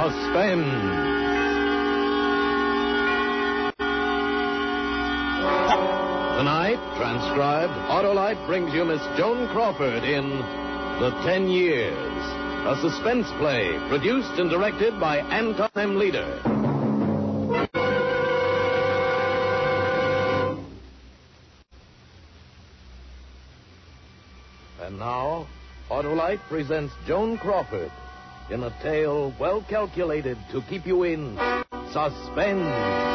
Suspense. Tonight, transcribed, Autolite brings you Miss Joan Crawford in The 10 Years, a suspense play produced and directed by Anton M. Leader. And now, Autolite presents Joan Crawford in a tale well calculated to keep you in suspense.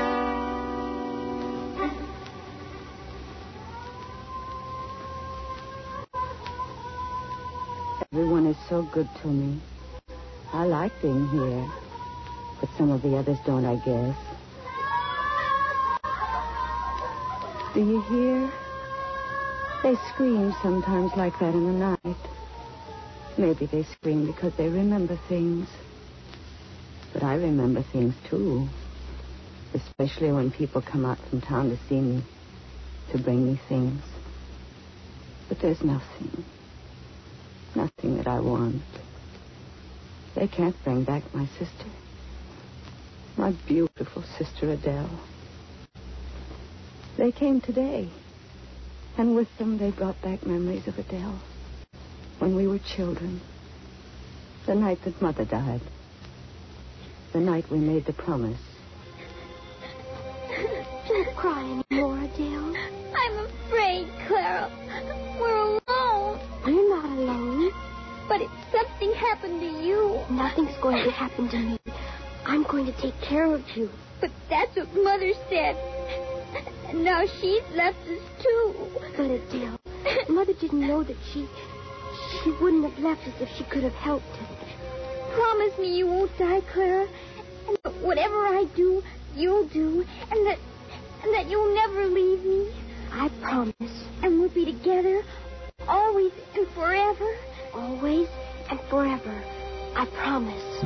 Everyone is so good to me. I like being here. But some of the others don't, I guess. Do you hear? They scream sometimes like that in the night. Maybe they scream because they remember things. But I remember things, too. Especially when people come out from town to see me, to bring me things. But there's nothing that I want. They can't bring back my sister. My beautiful sister Adele. They came today. And with them, they brought back memories of Adele. When we were children. The night that Mother died. The night we made the promise. Don't cry anymore, Adele. I'm afraid, Clara. We're alone. We're not alone. But if something happened to you... Nothing's going to happen to me. I'm going to take care of you. But that's what Mother said. And now she's left us, too. But, Adele, Mother didn't know that she wouldn't have left us if she could have helped us. Promise me you won't die, Clara. And that whatever I do, you'll do. And that you'll never leave me. I promise. And we'll be together always and forever. Always and forever. I promise.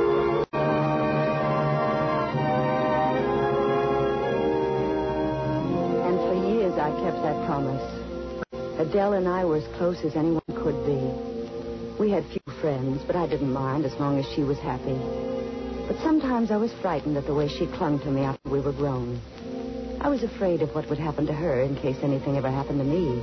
And for years I kept that promise. Adele and I were as close as anyone could be. We had few friends, but I didn't mind as long as she was happy. But sometimes I was frightened at the way she clung to me after we were grown. I was afraid of what would happen to her in case anything ever happened to me.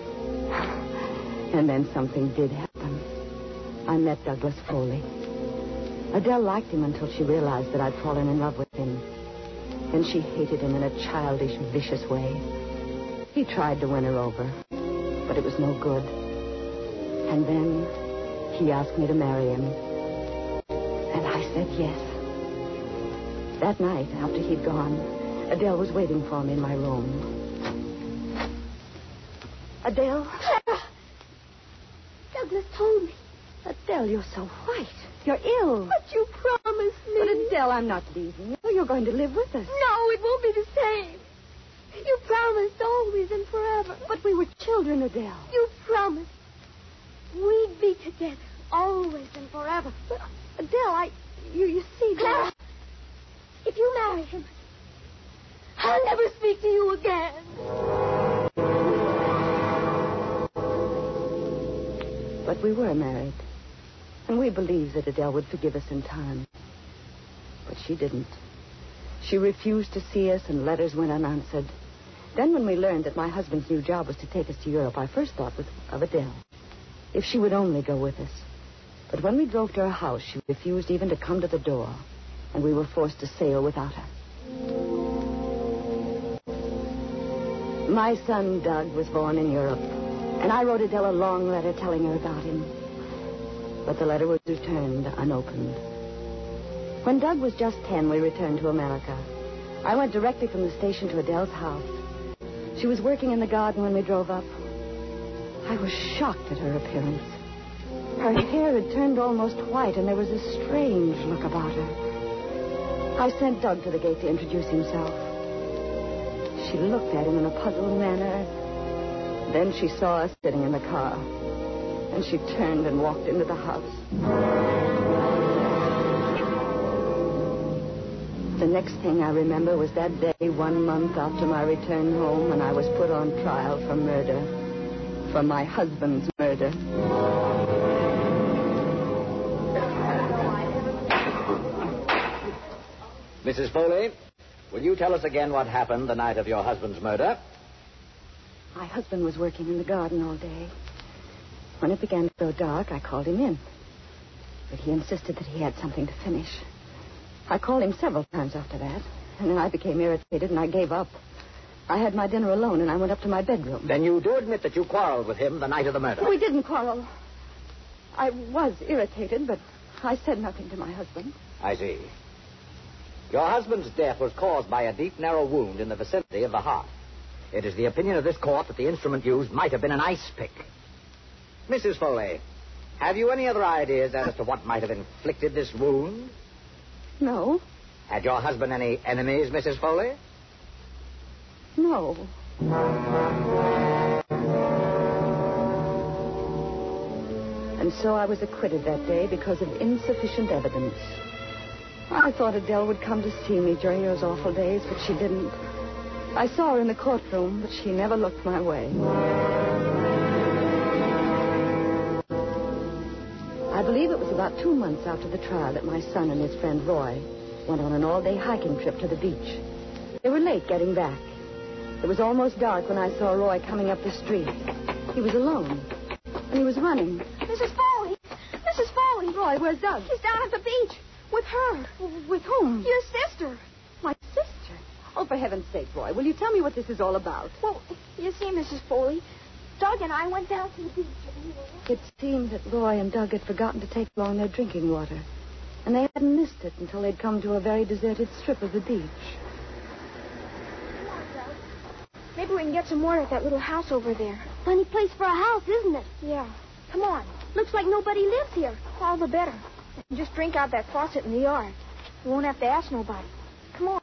And then something did happen. I met Douglas Foley. Adele liked him until she realized that I'd fallen in love with him. Then she hated him in a childish, vicious way. He tried to win her over, but it was no good. And then he asked me to marry him. And I said yes. That night, after he'd gone, Adele was waiting for me in my room. Adele? Clara! Douglas told me. Adele, you're so white. You're ill. But you promised me. But Adele, I'm not leaving you. You're going to live with us. No, it won't be the same. You promised always and forever. But we were children, Adele. You promised we'd be together always and forever. But, Adele, you see, Clara, if you marry him, I'll never speak to you again. But we were married. And we believed that Adele would forgive us in time. But she didn't. She refused to see us, and letters went unanswered. Then when we learned that my husband's new job was to take us to Europe, I first thought of Adele. If she would only go with us. But when we drove to her house, she refused even to come to the door. And we were forced to sail without her. My son, Doug, was born in Europe. And I wrote Adele a long letter telling her about him. But the letter was returned unopened. When Doug was just 10, we returned to America. I went directly from the station to Adele's house. She was working in the garden when we drove up. I was shocked at her appearance. Her hair had turned almost white, and there was a strange look about her. I sent Doug to the gate to introduce himself. She looked at him in a puzzled manner. Then she saw us sitting in the car. And she turned and walked into the house. The next thing I remember was that day, 1 month after my return home, when I was put on trial for murder. For my husband's murder. Mrs. Foley, will you tell us again what happened the night of your husband's murder? My husband was working in the garden all day. When it began to grow dark, I called him in. But he insisted that he had something to finish. I called him several times after that, and then I became irritated and I gave up. I had my dinner alone and I went up to my bedroom. Then you do admit that you quarreled with him the night of the murder? We didn't quarrel. I was irritated, but I said nothing to my husband. I see. Your husband's death was caused by a deep, narrow wound in the vicinity of the heart. It is the opinion of this court that the instrument used might have been an ice pick. Mrs. Foley, have you any other ideas as to what might have inflicted this wound? No. Had your husband any enemies, Mrs. Foley? No. And so I was acquitted that day because of insufficient evidence. I thought Adele would come to see me during those awful days, but she didn't. I saw her in the courtroom, but she never looked my way. I believe it was about 2 months after the trial that my son and his friend Roy went on an all-day hiking trip to the beach. They were late getting back. It was almost dark when I saw Roy coming up the street. He was alone, and he was running. Mrs. Foley! Mrs. Foley! Roy, where's Doug? He's down at the beach. With her. With whom? Your sister. My sister? Oh, for heaven's sake, Roy, will you tell me what this is all about? Well, you see, Mrs. Foley, Doug and I went down to the beach. It seemed that Roy and Doug had forgotten to take along their drinking water, and they hadn't missed it until they'd come to a very deserted strip of the beach. Come on, Doug. Maybe we can get some water at that little house over there. Funny place for a house, isn't it? Yeah. Come on. Looks like nobody lives here. All the better. We can just drink out that faucet in the yard. We won't have to ask nobody. Come on.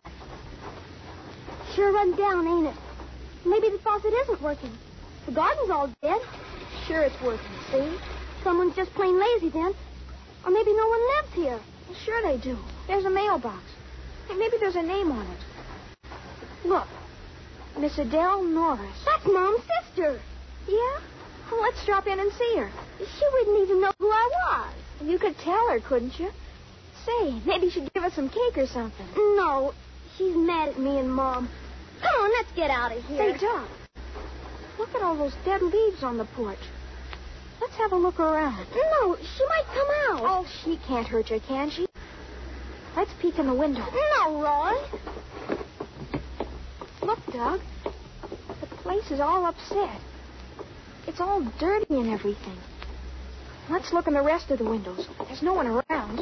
Sure run down, ain't it? Maybe the faucet isn't working. The garden's all dead. Sure it's working, see? Someone's just plain lazy then. Or maybe no one lives here. Well, sure they do. There's a mailbox. Hey, maybe there's a name on it. Look. Miss Adele Norris. That's Mom's sister. Yeah? Well, let's drop in and see her. She wouldn't even know who I was. You could tell her, couldn't you? Say, maybe she'd give us some cake or something. No. She's mad at me and Mom. Come on, let's get out of here. Say, Doc, look at all those dead leaves on the porch. Let's have a look around. No, she might come out. Oh, she can't hurt you, can she? Let's peek in the window. No, Roy. Look, Doug. The place is all upset. It's all dirty and everything. Let's look in the rest of the windows. There's no one around.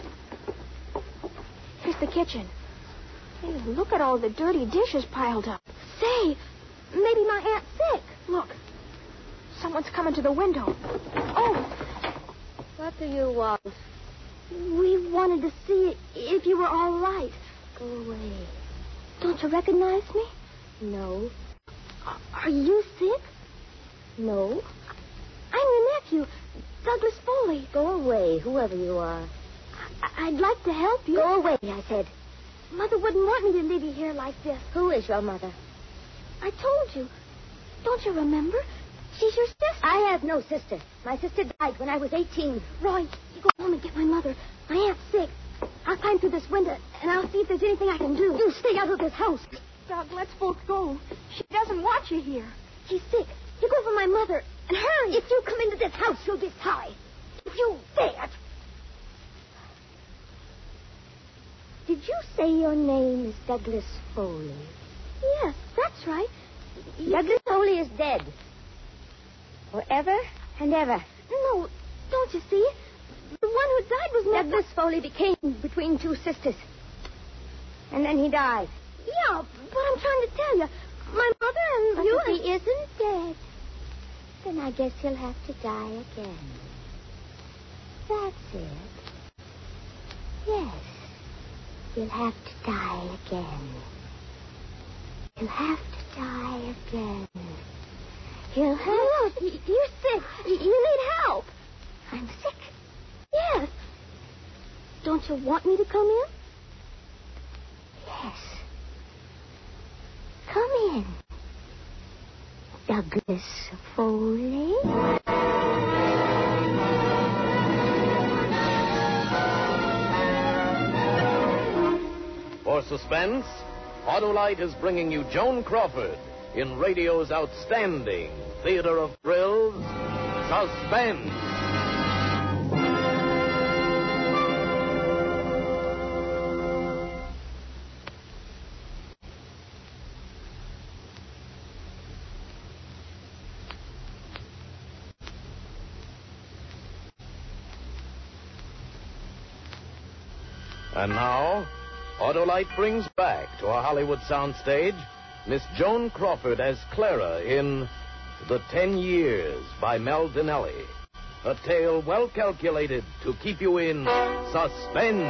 Here's the kitchen. Hey, look at all the dirty dishes piled up. Say, maybe my Aunt's sick. Look. Someone's coming to the window. Oh. What do you want? We wanted to see if you were all right. Go away. Don't you recognize me? No. Are you sick? No. I'm your nephew, Douglas Foley. Go away, whoever you are. I'd like to help you. Go away, I said. Mother wouldn't want me to leave you here like this. Who is your mother? I told you. Don't you remember? She's your sister. I have no sister. My sister died when I was 18. Roy, you go home and get my mother. My aunt's sick. I'll climb through this window, and I'll see if there's anything I can do. You stay out of this house. Doug, let's both go. She doesn't want you here. She's sick. You go for my mother, and hurry. If you come into this house, you'll be sorry. If you dare. Did you say your name is Douglas Foley? Yes, that's right. Douglas Foley is dead. Forever and ever. No, don't you see? The one who died was not... Douglas Foley became between two sisters. And then he died. Yeah, but I'm trying to tell you. My mother and but you... if he isn't dead, then I guess he'll have to die again. That's it. Yes. He'll have to die again. He'll have to die again. He'll have... Look, you're sick. You need help. I'm sick. Yes. Don't you want me to come in? Yes. Come in. Douglas Foley. For suspense, Autolite is bringing you Joan Crawford in radio's outstanding theater of thrills, Suspense. And now, Autolite brings back to our Hollywood soundstage Miss Joan Crawford as Clara in The 10 Years by Mel Dinelli. A tale well calculated to keep you in suspense.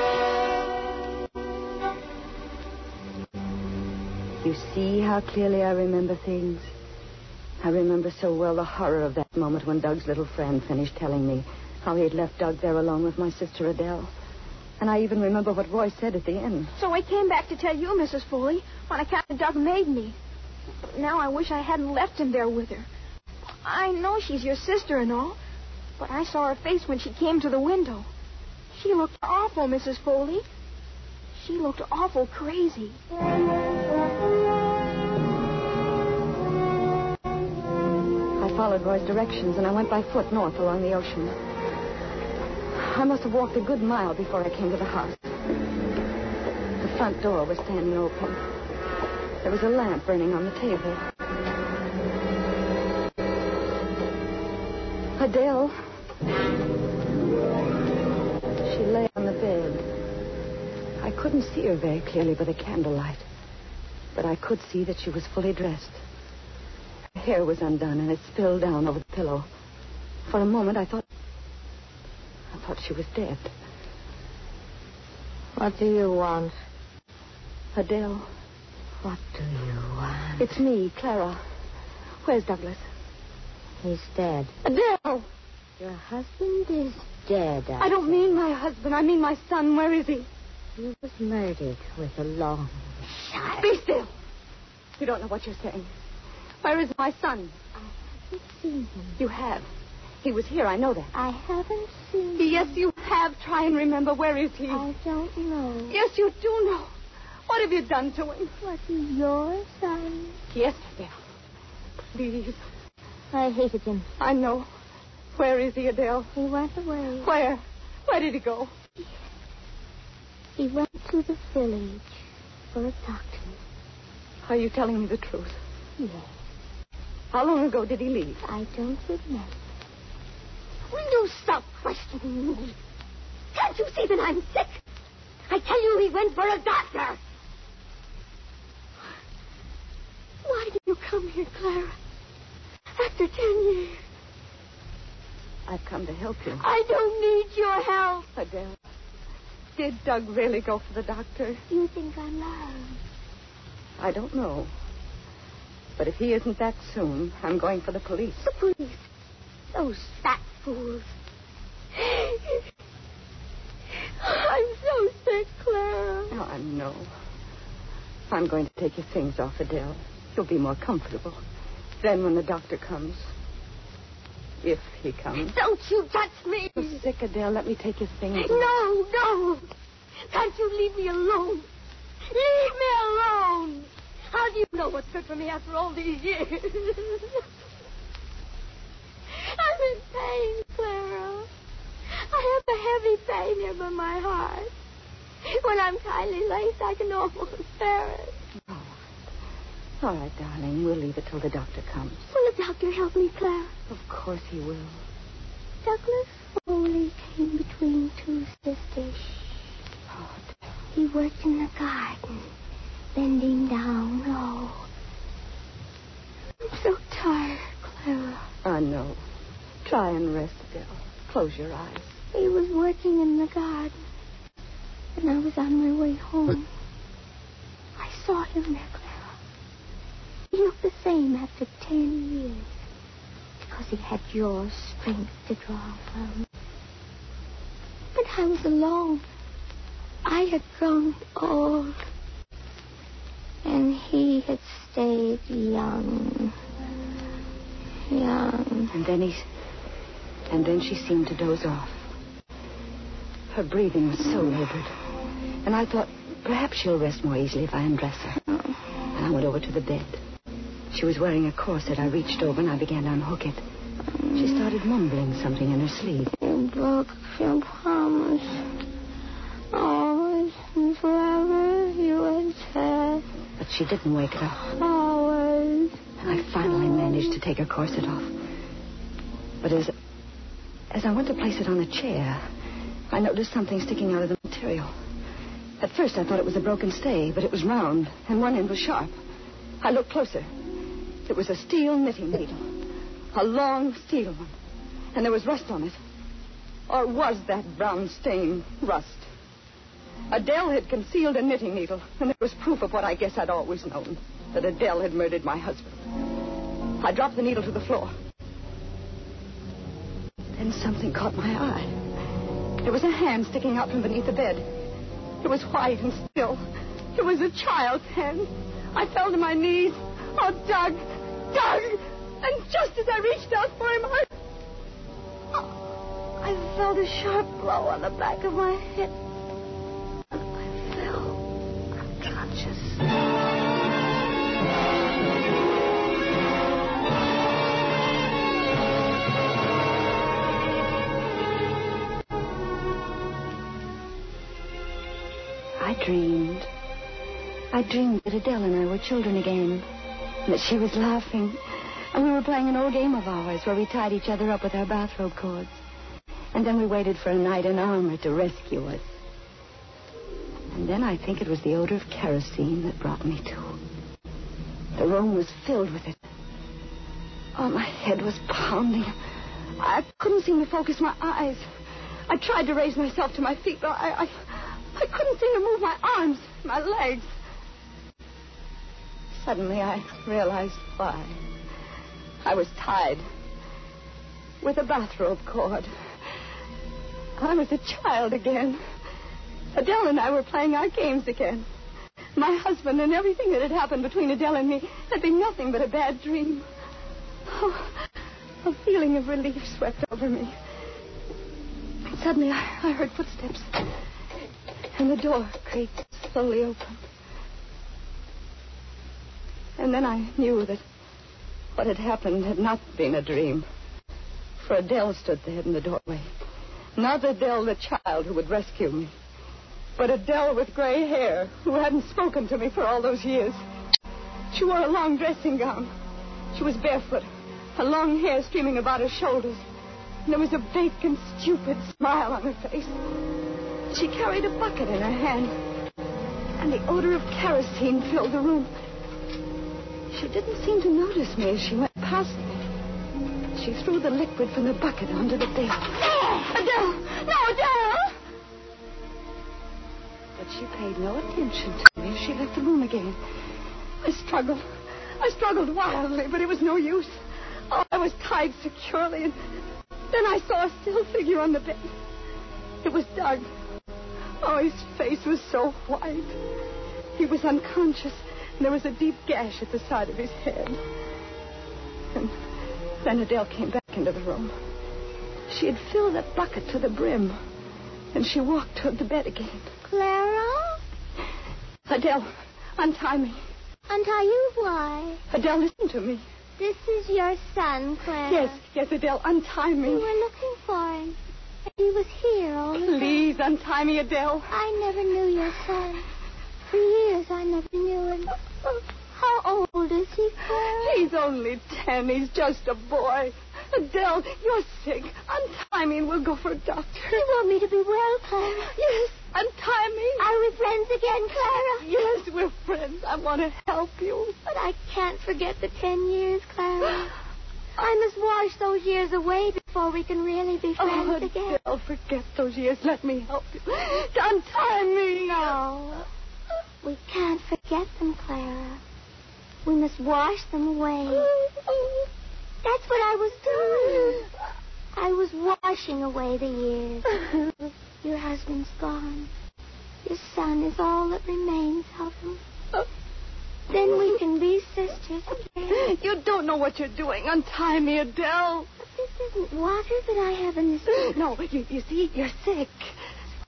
You see how clearly I remember things? I remember so well the horror of that moment when Doug's little friend finished telling me how he had left Doug there along with my sister Adele. And I even remember what Roy said at the end. So I came back to tell you, Mrs. Foley, on account of Doug made me. Now I wish I hadn't left him there with her. I know she's your sister and all, but I saw her face when she came to the window. She looked awful, Mrs. Foley. She looked awful crazy. I followed Roy's directions, and I went by foot north along the ocean. I must have walked a good mile before I came to the house. The front door was standing open. There was a lamp burning on the table. Adele. She lay on the bed. I couldn't see her very clearly by the candlelight, but I could see that she was fully dressed. Her hair was undone, and it spilled down over the pillow. For a moment, I thought she was dead. What do you want? Adele. What do you want? It's me, Clara. Where's Douglas? He's dead. Adele! Your husband is dead. I don't mean my husband. I mean my son. Where is he? He was murdered with a long shot. Be still. You don't know what you're saying. Where is my son? I haven't seen him. You have. He was here. I know that. I haven't seen him. Yes, you have. Try and remember. Where is he? I don't know. Yes, you do know. What have you done to him? Was he your son? Yes, Adele. Please. I hated him. I know. Where is he, Adele? He went away. Where? Where did he go? He went to the village for a doctor. Are you telling me the truth? Yes. How long ago did he leave? I don't remember. Will you stop questioning me? Can't you see that I'm sick? I tell you he went for a doctor. Why did you come here, Clara? After 10 years. I've come to help you. I don't need your help. Adele, did Doug really go for the doctor? You think I'm lying? I don't know. But if he isn't back soon, I'm going for the police. The police? Those fat fools. I'm so sick, Clara. Oh, I know. I'm going to take your things off, Adele. You'll be more comfortable. Then when the doctor comes, if he comes. Don't you touch me. You're sick, Adele. Let me take your things off. No. Can't you leave me alone? Leave me alone. How do you know what's good for me after all these years? I'm in pain, Clara. I have a heavy pain here by my heart. When I'm tightly laced, I can almost bear it. All right, darling. We'll leave it till the doctor comes. Will the doctor help me, Clara? Of course he will. Douglas Foley came between two sisters. Oh, Adele. He worked in the garden, bending down low. I'm so tired, Clara. I know. Try and rest, Adele. Close your eyes. He was working in the garden, and I was on my way home. I saw him there, Clara. He looked the same after 10 years, because he had your strength to draw from. But I was alone. I had grown old, and he had stayed young. And then she seemed to doze off. Her breathing was so labored. And I thought Perhaps she'll rest more easily if I undress her. And I went over to the bed. She was wearing a corset. I reached over and I began to unhook it. She started mumbling something in her sleeve. You broke your promise. Always and forever you had said. But she didn't wake up. Always. I finally managed to take her corset off. But as I went to place it on a chair, I noticed something sticking out of the material. At first I thought it was a broken stay, but it was round, and one end was sharp. I looked closer. It was a steel knitting needle. A long steel one. And there was rust on it. Or was that brown stain rust? Adele had concealed a knitting needle, and it was proof of what I guess I'd always known, that Adele had murdered my husband. I dropped the needle to the floor. Then something caught my eye. There was a hand sticking out from beneath the bed. It was white and still. It was a child's hand. I fell to my knees. Oh, Doug! Doug! And just as I reached out for him, I felt a sharp blow on the back of my head. And I fell unconscious. I dreamed that Adele and I were children again, and that she was laughing, and we were playing an old game of ours where we tied each other up with our bathrobe cords, and then we waited for a knight in armor to rescue us. And then I think it was the odor of kerosene that brought me to. The room was filled with it. Oh, my head was pounding. I couldn't seem to focus my eyes. I tried to raise myself to my feet, but I couldn't seem to move my arms, my legs. Suddenly, I realized why. I was tied with a bathrobe cord. I was a child again. Adele and I were playing our games again. My husband and everything that had happened between Adele and me had been nothing but a bad dream. Oh, a feeling of relief swept over me. Suddenly, I heard footsteps. And the door creaked slowly open. And then I knew that what had happened had not been a dream. For Adele stood there in the doorway. Not Adele, the child who would rescue me, but Adele with gray hair who hadn't spoken to me for all those years. She wore a long dressing gown. She was barefoot, her long hair streaming about her shoulders. And there was a vacant, stupid smile on her face. She carried a bucket in her hand, and the odor of kerosene filled the room. She didn't seem to notice me as she went past me. She threw the liquid from the bucket onto the bed. Adele! No, Adele! But she paid no attention to me as she left the room again. I struggled wildly, but it was no use. Oh, I was tied securely, and then I saw a still figure on the bed. It was Doug. Oh, his face was so white. He was unconscious, and there was a deep gash at the side of his head. And then Adele came back into the room. She had filled that bucket to the brim, and she walked toward the bed again. Clara? Adele, untie me. Untie you? Why? Adele, listen to me. This is your son, Clara. Yes, Adele, untie me. We were looking for him. He was here all the time. Please, untie me, Adele. I never knew your son. For years, I never knew him. How old is he, Clara? He's only 10. He's just a boy. Adele, you're sick. Untie me and we'll go for a doctor. You want me to be well, Clara? Yes, untie me. Are we friends again, Clara? Yes, we're friends. I want to help you. But I can't forget the 10 years, Clara. I must wash those years away before we can really be friends again. Adele, forget those years. Let me help you. Untie me. No. We can't forget them, Clara. We must wash them away. That's what I was doing. I was washing away the years. Your husband's gone. Your son is all that remains of him. Then we can be sisters again. You don't know what you're doing. Untie me, Adele. But this isn't water that I have in this. No, you see, you're sick. I put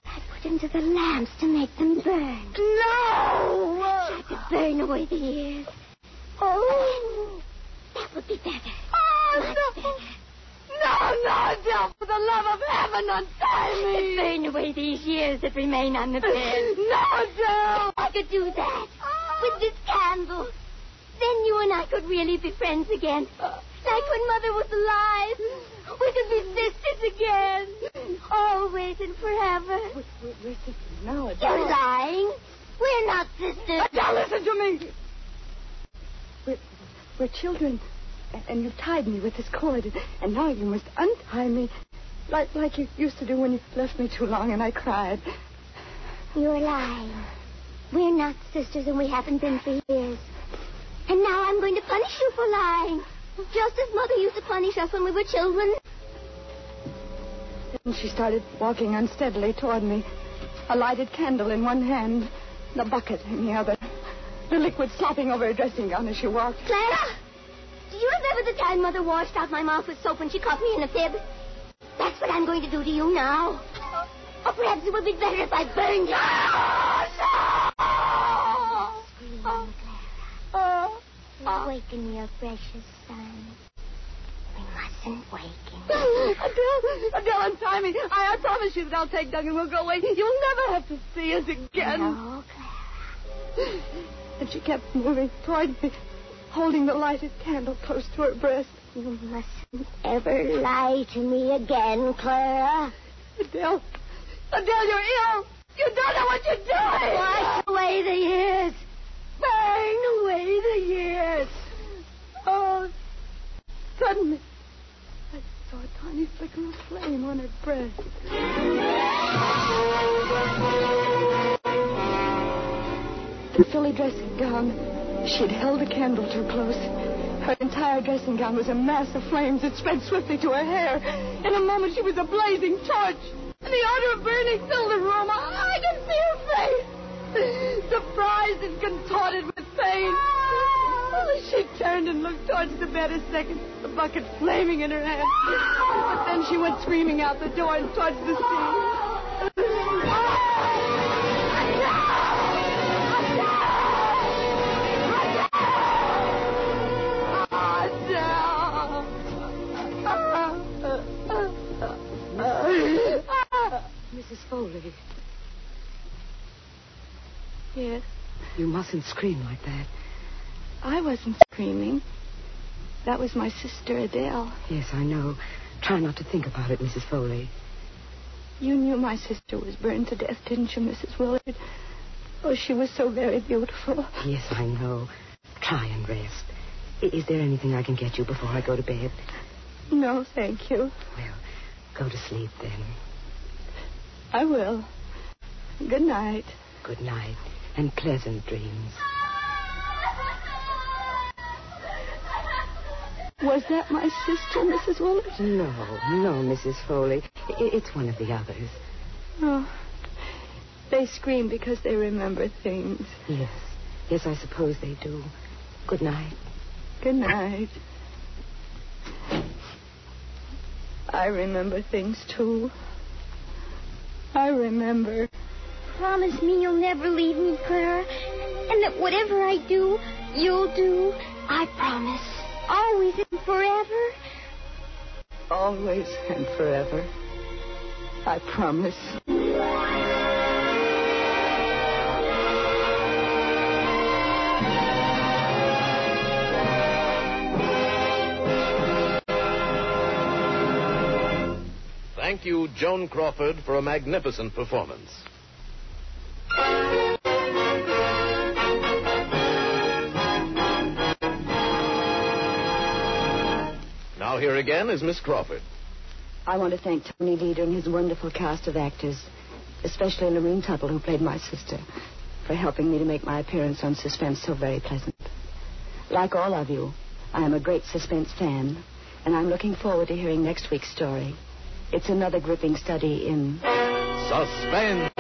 them to the lamps to make them burn. No! Try to burn away the years. Oh, that would be better. Oh, Much no. better. No, Del, for the love of heaven, untie me. Burn away these years that remain on the bed. No, Del. I could do that with this candle. Then you and I could really be friends again. Like when Mother was alive. We could be sisters again. Always and forever. We're sisters now, Adele. You're lying. We're not sisters. Adele, listen to me. We're children. And you tied me with this cord. And now you must untie me. Like you used to do when you left me too long and I cried. You're lying. We're not sisters and we haven't been for years. And now I'm going to punish you for lying. Just as Mother used to punish us when we were children. And she started walking unsteadily toward me. A lighted candle in one hand, the bucket in the other. The liquid slopping over her dressing gown as she walked. Clara! Do you remember the time Mother washed out my mouth with soap when she caught me in a fib? That's what I'm going to do to you now. Or perhaps it would be better if I burned you. Scream, Clara. Awaken your precious son. We mustn't waken him. Adele, untie me. I promise you that I'll take Doug and we'll go away. You'll never have to see us again. No, Clara. And she kept moving toward me, holding the lighted candle close to her breast. You mustn't ever lie to me again, Clara. Adele, you're ill. You don't know what you're doing. Wash away the years. Burn away the years. Oh, suddenly, I saw a tiny flicker of flame on her breast. The silly dressing gown. She'd held the candle too close. Her entire dressing gown was a mass of flames that spread swiftly to her hair. In a moment, she was a blazing torch. And the odor of burning filled the room. I could see her face. Surprised and contorted with pain. She turned and looked towards the bed a second, the bucket flaming in her hand. But then she went screaming out the door and towards the sea. Mrs. Foley. Yes, You mustn't scream like that. I wasn't screaming. That was my sister, Adele. Yes, I know. Try not to think about it, Mrs. Foley. You knew my sister was burned to death, didn't you, Mrs. Willard? Oh, she was so very beautiful. Yes, I know. Try and rest. Is there anything I can get you before I go to bed? No, thank you. Well, go to sleep then. I will. Good night. Good night and pleasant dreams. Was that my sister, Mrs. Willard? No, Mrs. Foley. It's one of the others. Oh. They scream because they remember things. Yes, I suppose they do. Good night. Good night. I remember things, too. I remember. Promise me you'll never leave me, Clara. And that whatever I do, you'll do. I promise. Always and forever. Always and forever. I promise. Thank you, Joan Crawford, for a magnificent performance. Now here again is Miss Crawford. I want to thank Tony Leader and his wonderful cast of actors, especially Lorene Tuttle, who played my sister, for helping me to make my appearance on Suspense so very pleasant. Like all of you, I am a great Suspense fan, and I'm looking forward to hearing next week's story. It's another gripping study in Suspense.